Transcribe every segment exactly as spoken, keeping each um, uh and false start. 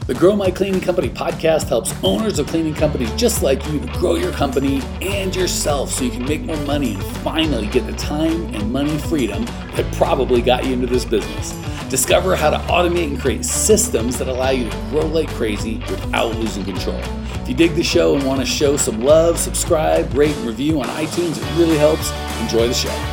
The Grow My Cleaning Company podcast helps owners of cleaning companies just like you to grow your company and yourself so you can make more money and finally get the time and money freedom that probably got you into this business. Discover how to automate and create systems that allow you to grow like crazy without losing control. If you dig the show and want to show some love, subscribe, rate, and review on iTunes. It really helps. Enjoy the show.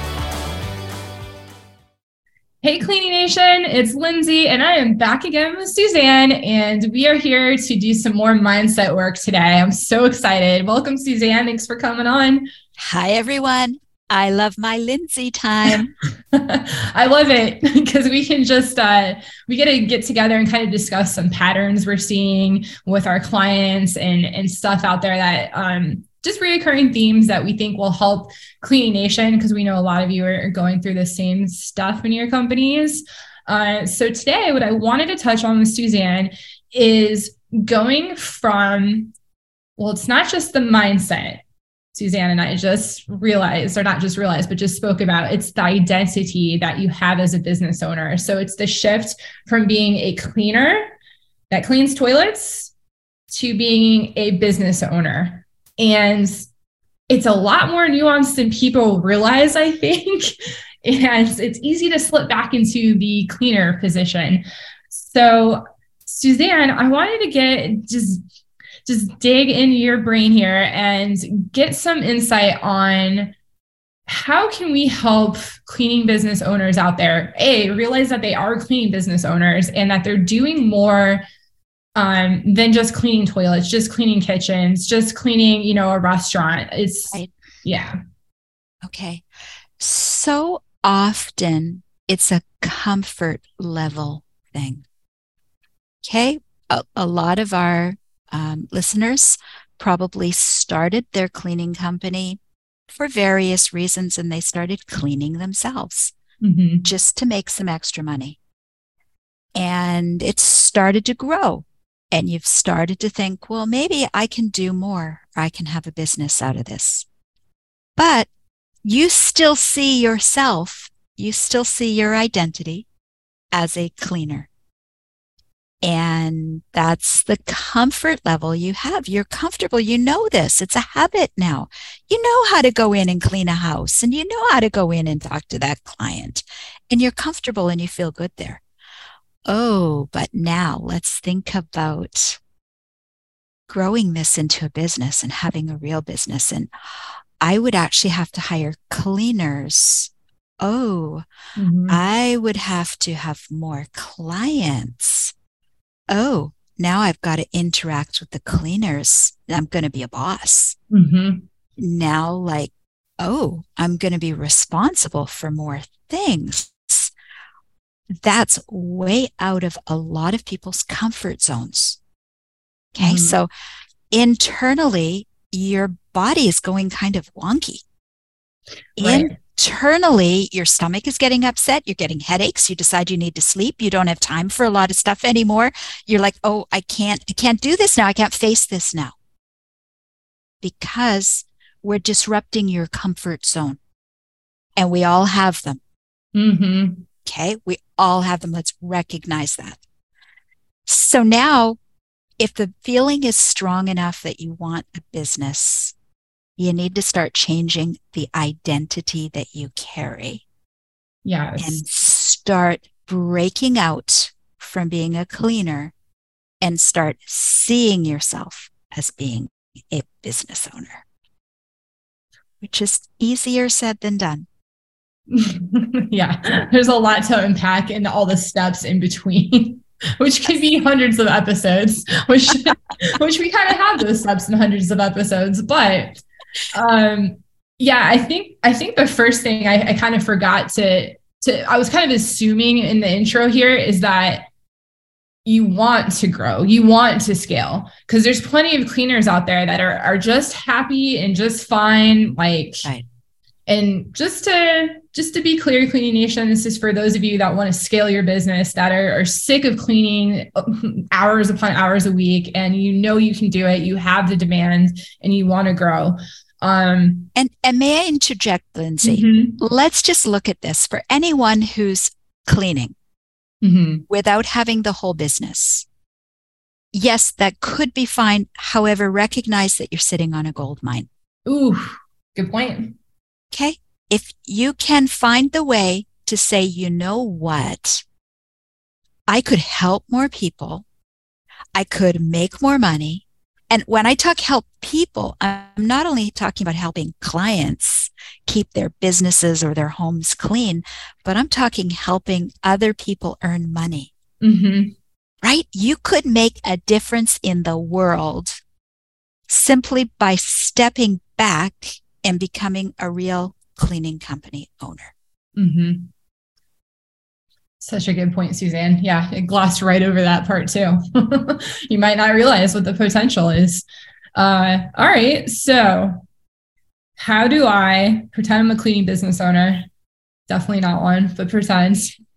Hey, Cleaning Nation, it's Lindsay, and I am back again with Suzanne, and we are here to do some more mindset work today. I'm so excited. Welcome, Suzanne. Thanks for coming on. Hi, everyone. I love my Lindsay time. I love it because we can just, uh, we get to get together and kind of discuss some patterns we're seeing with our clients and, and stuff out there that, um, just reoccurring themes that we think will help Cleaning Nation, because we know a lot of you are going through the same stuff in your companies. Uh, so today, what I wanted to touch on with Suzanne is going from, well, it's not just the mindset. Suzanne and I just realized, or not just realized, but just spoke about, it's the identity that you have as a business owner. So it's the shift from being a cleaner that cleans toilets to being a business owner. And it's a lot more nuanced than people realize, I think. And it's easy to slip back into the cleaner position. So, Suzanne, I wanted to get just, just dig into your brain here and get some insight on how can we help cleaning business owners out there, A, realize that they are cleaning business owners and that they're doing more um, than just cleaning toilets, just cleaning kitchens, just cleaning, you know, a restaurant. It's, right. yeah. Okay. So often it's a comfort level thing. Okay. A, a lot of our um, listeners probably started their cleaning company for various reasons, and they started cleaning themselves mm-hmm. just to make some extra money. And it started to grow. And you've started to think, well, maybe I can do more. I can have a business out of this. But you still see yourself, you still see your identity as a cleaner. And that's the comfort level you have. You're comfortable. You know this. It's a habit now. You know how to go in and clean a house, and you know how to go in and talk to that client. And you're comfortable and you feel good there. Oh, but now let's think about growing this into a business and having a real business. And I would actually have to hire cleaners. Oh, mm-hmm. I would have to have more clients. Oh, now I've got to interact with the cleaners. I'm going to be a boss. Mm-hmm. Now, like, oh, I'm going to be responsible for more things. That's way out of a lot of people's comfort zones. Okay, mm-hmm. So internally, your body is going kind of wonky. Right. Internally, your stomach is getting upset. You're getting headaches. You decide you need to sleep. You don't have time for a lot of stuff anymore. You're like, oh, I can't, I can't do this now. I can't face this now. Because we're disrupting your comfort zone. And we all have them. Mm-hmm. Okay, we all have them. Let's recognize that. So now, if the feeling is strong enough that you want a business, you need to start changing the identity that you carry. Yes. And start breaking out from being a cleaner and start seeing yourself as being a business owner, which is easier said than done. Yeah, there's a lot to unpack and all the steps in between, which could be hundreds of episodes, which which we kind of have those steps in hundreds of episodes. But um, yeah, I think I think the first thing I, I kind of forgot to to I was kind of assuming in the intro here is that you want to grow, you want to scale, because there's plenty of cleaners out there that are are just happy and just fine, like. Right. And just to just to be clear, Cleaning Nation, this is for those of you that want to scale your business, that are, are sick of cleaning hours upon hours a week, and you know you can do it, you have the demand, and you want to grow. Um, and, and may I interject, Lindsay? Mm-hmm. Let's just look at this. For anyone who's cleaning mm-hmm. without having the whole business, yes, that could be fine. However, recognize that you're sitting on a gold mine. Ooh, good point. Okay. If you can find the way to say, you know what, I could help more people. I could make more money. And when I talk help people, I'm not only talking about helping clients keep their businesses or their homes clean, but I'm talking helping other people earn money. Mm-hmm. Right? You could make a difference in the world simply by stepping back and becoming a real cleaning company owner. Mm-hmm. Such a good point, Suzanne. Yeah, it glossed right over that part too. You might not realize what the potential is. Uh, all right. So how do I pretend I'm a cleaning business owner? Definitely not one, but pretend.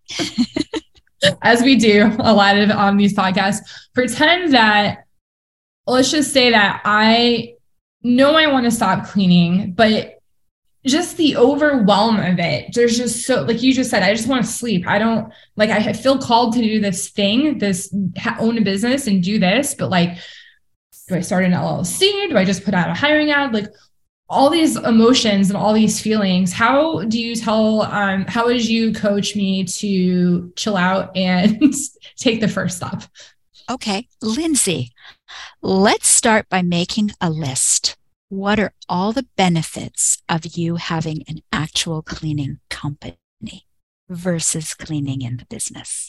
As we do a lot of on these podcasts, pretend that, let's just say that I know I want to stop cleaning, but just the overwhelm of it, there's just so, like you just said, I just want to sleep. I don't like, I feel called to do this thing, this own a business and do this, but like, do I start an L L C? Do I just put out a hiring ad? Like all these emotions and all these feelings. How do you tell, um, how would you coach me to chill out and take the first step? Okay, Lindsay, let's start by making a list. What are all the benefits of you having an actual cleaning company versus cleaning in the business?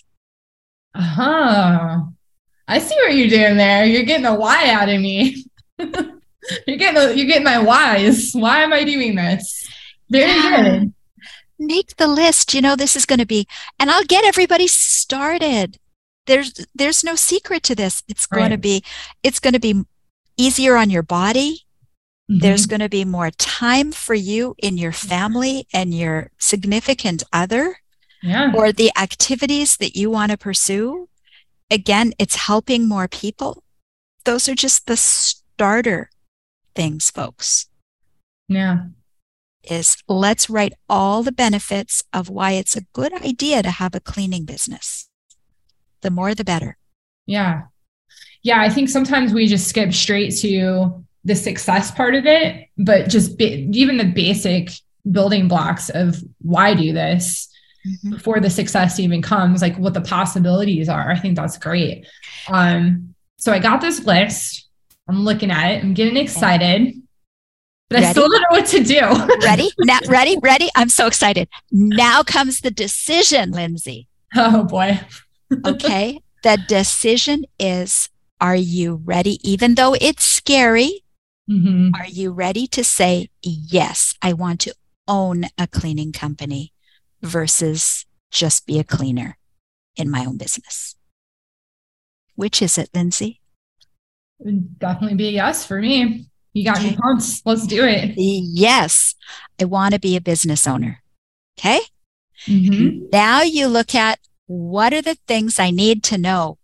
Uh-huh. I see what you're doing there. You're getting a why out of me. you're getting a, you're getting my whys. Why am I doing this? Very yeah. good. Make the list. You know, this is going to be, and I'll get everybody started. There's there's no secret to this. It's going right. to be, it's going to be easier on your body. Mm-hmm. There's going to be more time for you in your family and your significant other, yeah. or the activities that you want to pursue. Again, it's helping more people. Those are just the starter things, folks. Yeah. Is let's write all the benefits of why it's a good idea to have a cleaning business. The more, the better. Yeah. Yeah. I think sometimes we just skip straight to the success part of it, but just be, even the basic building blocks of why do this mm-hmm. before the success even comes, like what the possibilities are. I think that's great. Um, so I got this list. I'm looking at it. I'm getting excited, but ready? I still don't know what to do. Ready? Now, ready? Ready? I'm so excited. Now comes the decision, Lindsay. Oh boy. Okay. The decision is, are you ready? Even though it's scary, mm-hmm. are you ready to say, yes, I want to own a cleaning company versus just be a cleaner in my own business? Which is it, Lindsay? It would definitely be a yes for me. You got okay. me pumped. Let's do it. Yes, I want to be a business owner. Okay. Mm-hmm. Now you look at, what are the things I need to know?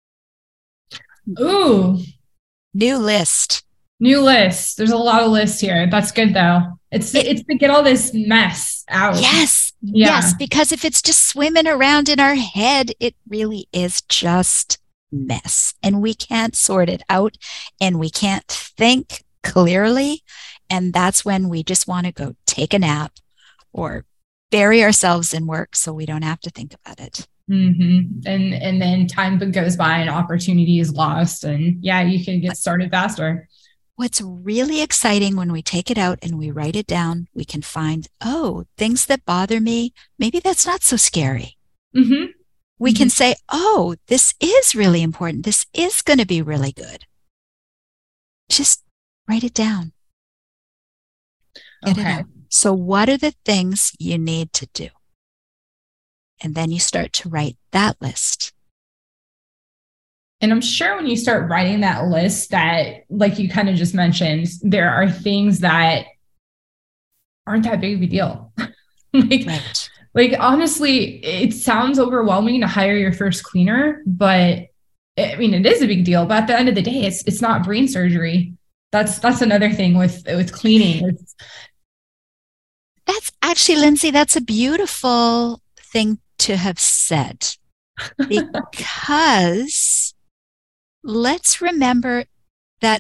Ooh. New list. New list. There's a lot of lists here. That's good though. It's it, it's to get all this mess out. Yes. Yeah. Yes. Because if it's just swimming around in our head, it really is just mess. And we can't sort it out and we can't think clearly. And that's when we just want to go take a nap or bury ourselves in work so we don't have to think about it. Mm-hmm. And and then time goes by and opportunity is lost. And yeah, you can get started faster. What's really exciting when we take it out and we write it down, we can find, oh, things that bother me, maybe that's not so scary. Mm-hmm. We mm-hmm. can say, oh, this is really important. This is going to be really good. Just write it down. Get okay. it out. So what are the things you need to do? And then you start to write that list. And I'm sure when you start writing that list that, like you kind of just mentioned, there are things that aren't that big of a deal. like, right. like, honestly, it sounds overwhelming to hire your first cleaner, but I mean, it is a big deal. But at the end of the day, it's it's not brain surgery. That's that's another thing with, with cleaning. It's, that's actually, Lindsay, that's a beautiful thing to have said, because let's remember that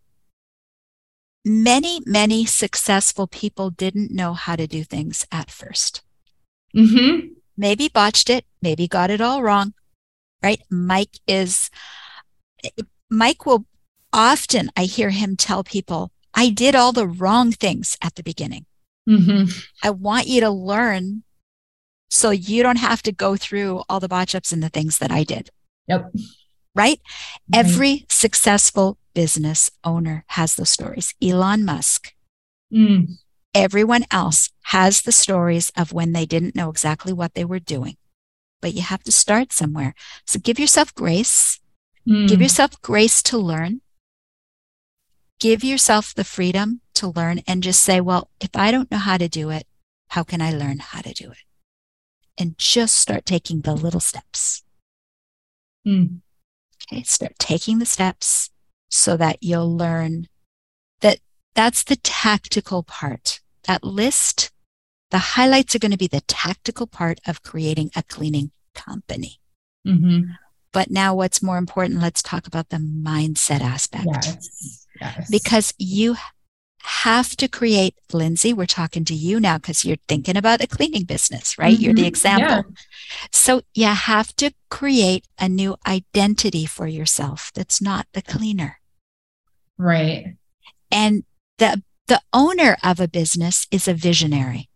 many, many successful people didn't know how to do things at first. Mm-hmm. Maybe botched it, maybe got it all wrong, right? Mike is, Mike will often, I hear him tell people, I did all the wrong things at the beginning. Mm-hmm. I want you to learn so you don't have to go through all the botch ups and the things that I did. Yep. Right? Right. Every successful business owner has those stories. Elon Musk, Mm. everyone else has the stories of when they didn't know exactly what they were doing. But you have to start somewhere. So give yourself grace. Mm. Give yourself grace to learn. Give yourself the freedom to learn and just say, well, if I don't know how to do it, how can I learn how to do it? And just start taking the little steps. Mm. Okay, start taking the steps so that you'll learn that that's the tactical part. That list, the highlights are going to be the tactical part of creating a cleaning company. Mm-hmm. But now what's more important, let's talk about the mindset aspect. Yes. Yes. Because you have to create, Lindsay, we're talking to you now because you're thinking about a cleaning business, right? Mm-hmm. You're the example. Yeah. So you have to create a new identity for yourself that's not the cleaner. Right. And the the owner of a business is a visionary.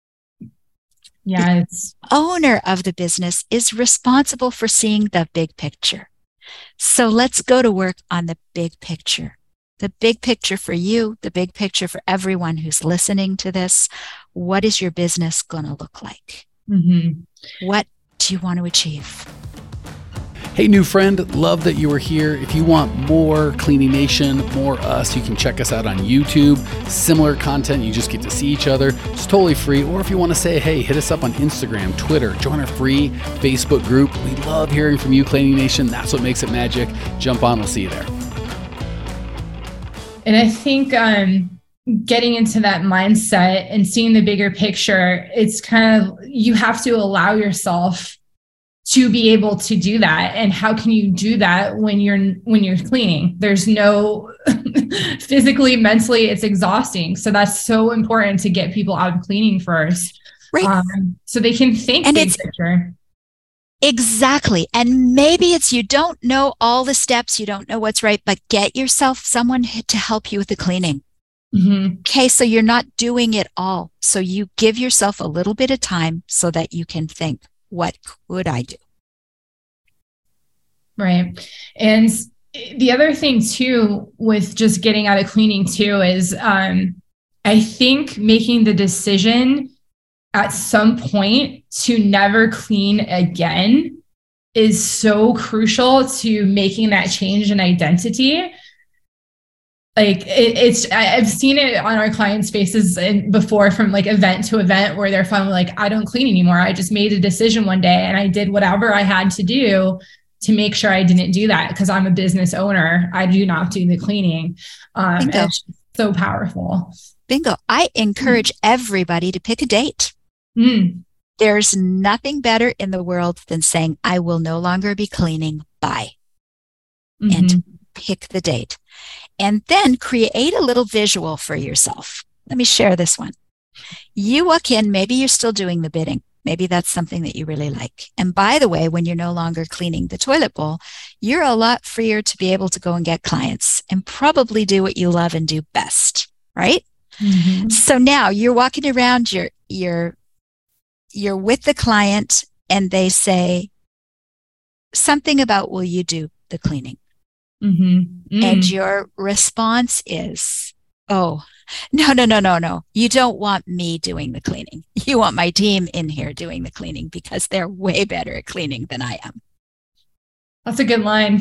Yes. The owner of the business is responsible for seeing the big picture. So let's go to work on the big picture. The big picture for you, the big picture for everyone who's listening to this. What is your business going to look like? Mm-hmm. What do you want to achieve? Hey, new friend, love that you were here. If you want more Cleaning Nation, more us, you can check us out on YouTube. Similar content, you just get to see each other. It's totally free. Or if you want to say, hey, hit us up on Instagram, Twitter, join our free Facebook group. We love hearing from you, Cleaning Nation. That's what makes it magic. Jump on, we'll see you there. And I think um, getting into that mindset and seeing the bigger picture, it's kind of, you have to allow yourself to be able to do that. And how can you do that when you're, when you're cleaning? There's no physically, mentally, it's exhausting. So that's so important to get people out of cleaning first. Right. Um, so they can think and big it's, picture. Exactly. And maybe it's you don't know all the steps, you don't know what's right, but get yourself someone to help you with the cleaning. Mm-hmm. Okay, so you're not doing it all. So you give yourself a little bit of time so that you can think, what could I do? Right. And the other thing too, with just getting out of cleaning too, is um, I think making the decision at some point to never clean again is so crucial to making that change in identity. Like it, it's, I've seen it on our clients' faces and before, from like event to event, where they're finally like, I don't clean anymore. I just made a decision one day and I did whatever I had to do to make sure I didn't do that, because I'm a business owner. I do not do the cleaning. Um, and it's so powerful. Bingo. I encourage mm. everybody to pick a date. Mm. There's nothing better in the world than saying, I will no longer be cleaning. Bye. Mm-hmm. And pick the date. And then create a little visual for yourself. Let me share this one. You walk in, maybe you're still doing the bidding. Maybe that's something that you really like. And by the way, when you're no longer cleaning the toilet bowl, you're a lot freer to be able to go and get clients and probably do what you love and do best, right? Mm-hmm. So now you're walking around, you're, you're, you're with the client and they say something about, will you do the cleaning? Mm-hmm. Mm. And your response is, oh, no, no, no, no, no. You don't want me doing the cleaning. You want my team in here doing the cleaning because they're way better at cleaning than I am. That's a good line.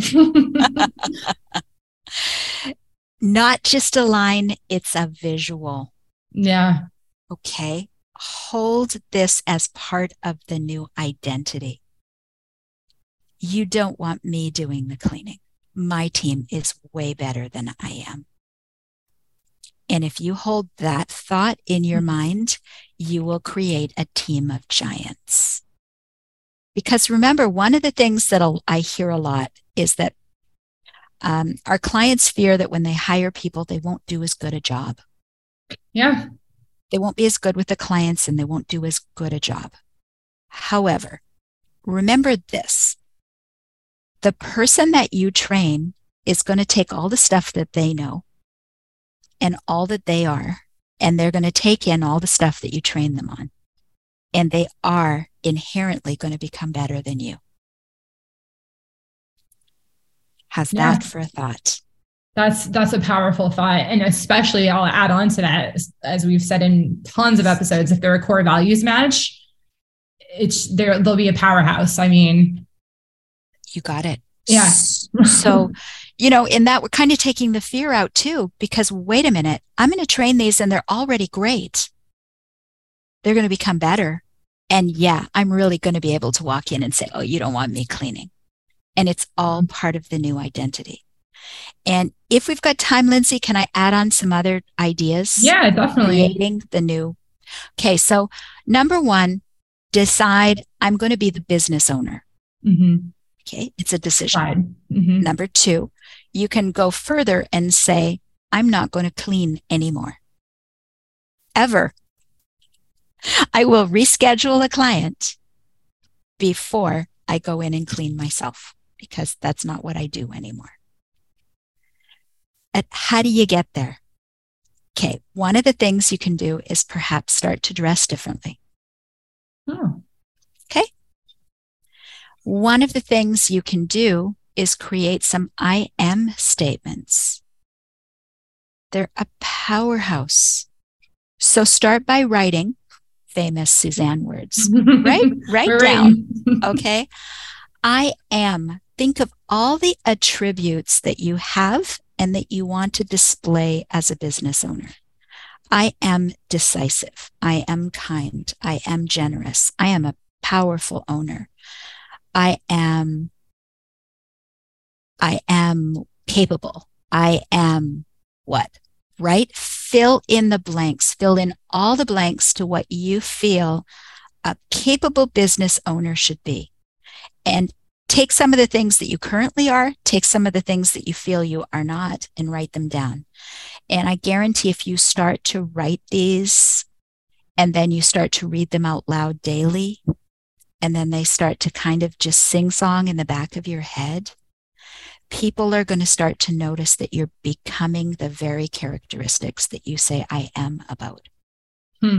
Not just a line, it's a visual. Yeah. Okay. Hold this as part of the new identity. You don't want me doing the cleaning. My team is way better than I am. And if you hold that thought in your mind, you will create a team of giants. Because remember, one of the things that I hear a lot is that Um, our clients fear that when they hire people, they won't do as good a job. Yeah. They won't be as good with the clients and they won't do as good a job. However, remember this. The person that you train is going to take all the stuff that they know and all that they are, and they're going to take in all the stuff that you train them on. And they are inherently going to become better than you. How's Yeah. that for a thought? That's that's a powerful thought. And especially I'll add on to that, as, as we've said in tons of episodes, if they're a core values match, it's there, they'll be a powerhouse. I mean, you got it. Yeah. So, you know, in that we're kind of taking the fear out too, because wait a minute, I'm going to train these and they're already great. They're going to become better. And yeah, I'm really going to be able to walk in and say, oh, you don't want me cleaning. And it's all part of the new identity. And if we've got time, Lindsay, can I add on some other ideas? Yeah, definitely. Creating the new. Okay. So number one, decide I'm going to be the business owner. Mm-hmm. Okay. It's a decision. Mm-hmm. Number two, you can go further and say, I'm not going to clean anymore. Ever. I will reschedule a client before I go in and clean myself, because that's not what I do anymore. And how do you get there? Okay. One of the things you can do is perhaps start to dress differently. Oh. Okay. One of the things you can do is create some I am statements. They're a powerhouse. So start by writing famous Suzanne words, right? Write Right. down. Okay. I am. Think of all the attributes that you have and that you want to display as a business owner. I am decisive. I am kind. I am generous. I am a powerful owner. I am, I am capable. I am what? Right? Fill in the blanks. Fill in all the blanks to what you feel a capable business owner should be. And take some of the things that you currently are, take some of the things that you feel you are not, and write them down. And I guarantee if you start to write these and then you start to read them out loud daily, and then they start to kind of just sing song in the back of your head, people are going to start to notice that you're becoming the very characteristics that you say I am about. Hmm.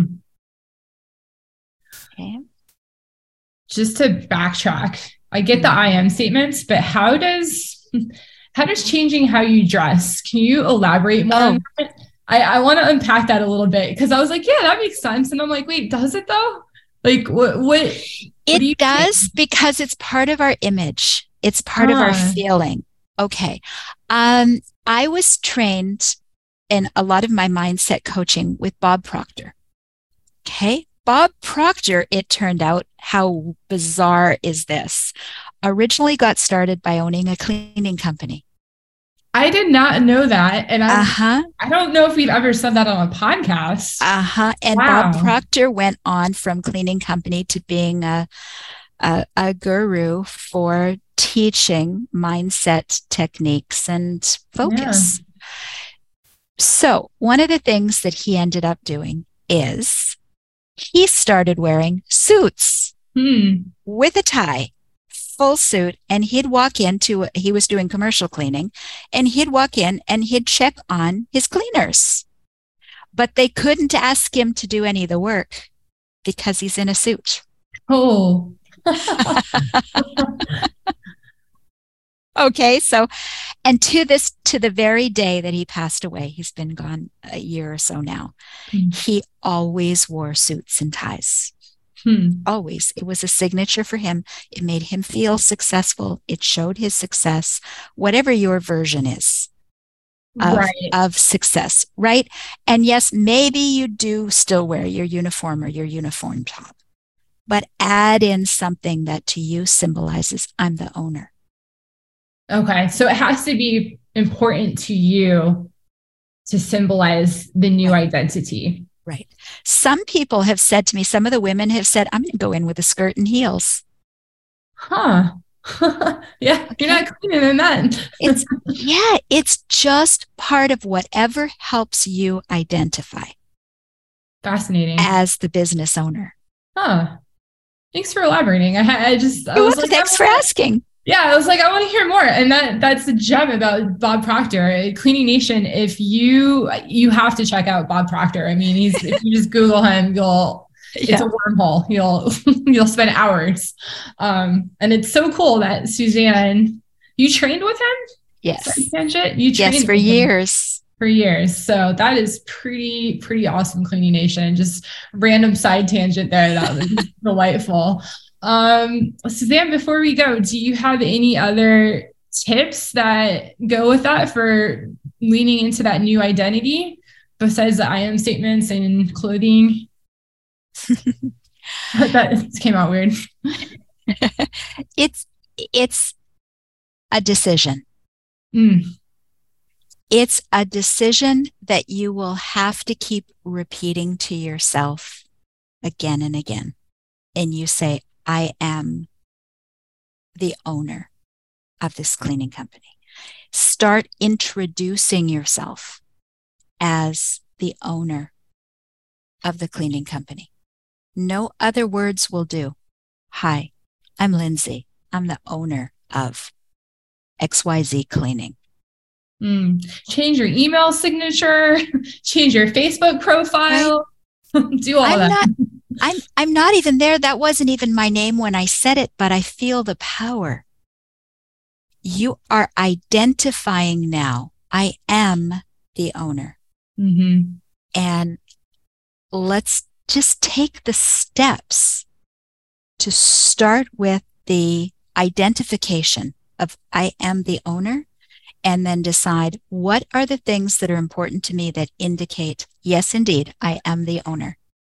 Okay. Just to backtrack, I get the I am statements, but how does how does changing how you dress? Can you elaborate more? Oh. On that? I, I want to unpack that a little bit, because I was like, yeah, that makes sense. And I'm like, wait, does it though? Like what what It do does think? Because it's part of our image. It's part of our Ah. feeling. Okay. Um, I was trained in a lot of my mindset coaching with Bob Proctor. Okay. Bob Proctor, it turned out, how bizarre is this? Originally got started by owning a cleaning company. I did not know that. And I Uh-huh. I don't know if we've ever said that on a podcast. Uh-huh. And Wow. Bob Proctor went on from cleaning company to being a, a, a guru for teaching mindset techniques and focus. So one of the things that he ended up doing is he started wearing suits Hmm. with a tie, full suit, and he'd walk into, he was doing commercial cleaning, and he'd walk in and he'd check on his cleaners. But they couldn't ask him to do any of the work because he's in a suit. Oh. Okay, so, and to this, to the very day that he passed away, he's been gone a year or so now, Hmm. he always wore suits and ties. Hmm. Always. It was a signature for him. It made him feel successful. It showed his success, whatever your version is of, Right. of success, right? And yes, maybe you do still wear your uniform or your uniform top, but add in something that to you symbolizes I'm the owner. Okay. So it has to be important to you to symbolize the new identity. Right. Some people have said to me, some of the women have said, I'm going to go in with a skirt and heels. Huh. Yeah, okay. You're not cleaner than that. It's yeah, it's just part of whatever helps you identify. Fascinating. As the business owner. Huh. Thanks for elaborating. I, I just, I was like, thanks for asking. Yeah, I was like, I want to hear more. And that that's the gem about Bob Proctor. Cleaning Nation, if you, you have to check out Bob Proctor. I mean, he's, if you just Google him, you'll, yeah. It's a wormhole. You'll, you'll spend hours. Um, and it's so cool that Suzanne, you trained with him? Yes. You trained yes, for years. For years. So that is pretty, pretty awesome, Cleaning Nation. Just random side tangent there. That was delightful. Um, Suzanne, before we go, do you have any other tips that go with that for leaning into that new identity besides the I am statements and clothing? That came out weird. It's, it's a decision. Mm. It's a decision that you will have to keep repeating to yourself again and again. And you say, I am the owner of this cleaning company. Start introducing yourself as the owner of the cleaning company. No other words will do. Hi, I'm Lindsay. I'm the owner of X Y Z Cleaning. Mm. Change your email signature, change your Facebook profile, right? Do all I'm that. Not, I'm, I'm not even there. That wasn't even my name when I said it, but I feel the power. You are identifying now. I am the owner. Mm-hmm. And let's just take the steps to start with the identification of I am the owner, and then decide what are the things that are important to me that indicate, yes, indeed, I am the owner.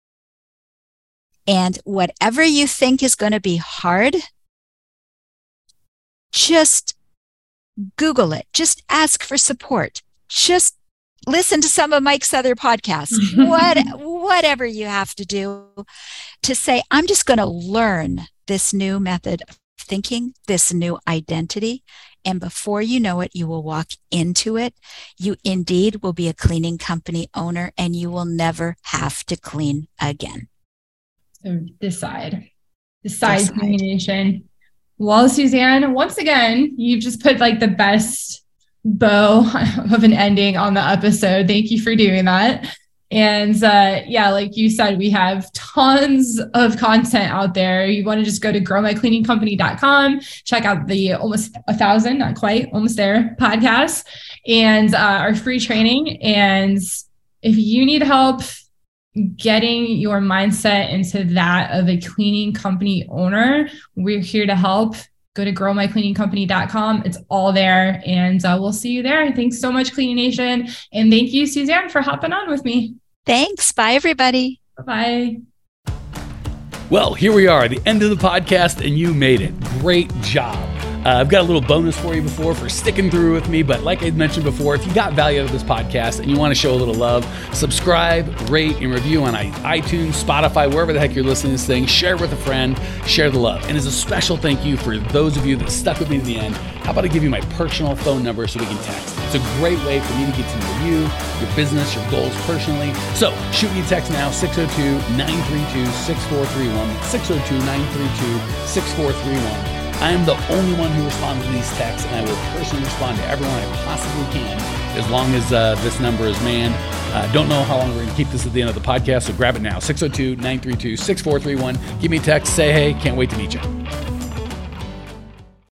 And whatever you think is going to be hard, just Google it. Just ask for support. Just listen to some of Mike's other podcasts. What, whatever you have to do to say, I'm just going to learn this new method of thinking, this new identity. And before you know it, you will walk into it. You indeed will be a cleaning company owner, and you will never have to clean again. So decide. Decide, decide. Cleaning Nation. Well, Suzanne, once again, you've just put like the best bow of an ending on the episode. Thank you for doing that. And uh, yeah, like you said, we have tons of content out there. You want to just go to grow my cleaning company dot com, check out the almost a thousand, not quite, almost there, podcast, and uh, our free training. And if you need help getting your mindset into that of a cleaning company owner, we're here to help. Go to grow my cleaning company dot com. It's all there. And uh, we'll see you there. Thanks so much, Cleaning Nation. And thank you, Suzanne, for hopping on with me. Thanks. Bye, everybody. Bye-bye. Well, here we are, the end of the podcast, and you made it. Great job. Uh, I've got a little bonus for you before for sticking through with me, but like I mentioned before, if you got value out of this podcast and you want to show a little love, subscribe, rate, and review on iTunes, Spotify, wherever the heck you're listening to this thing. Share it with a friend, share the love. And as a special thank you for those of you that stuck with me to the end, how about I give you my personal phone number so we can text? It's a great way for me to get to know you, your business, your goals personally. So shoot me a text now, six oh two, nine three two, six four three one, six oh two, nine three two, six four three one. I am the only one who responds to these texts, and I will personally respond to everyone I possibly can as long as uh, this number is manned. Uh, don't know how long we're going to keep this at the end of the podcast, so grab it now, six oh two, nine three two, six four three one. Give me a text, say hey, can't wait to meet you.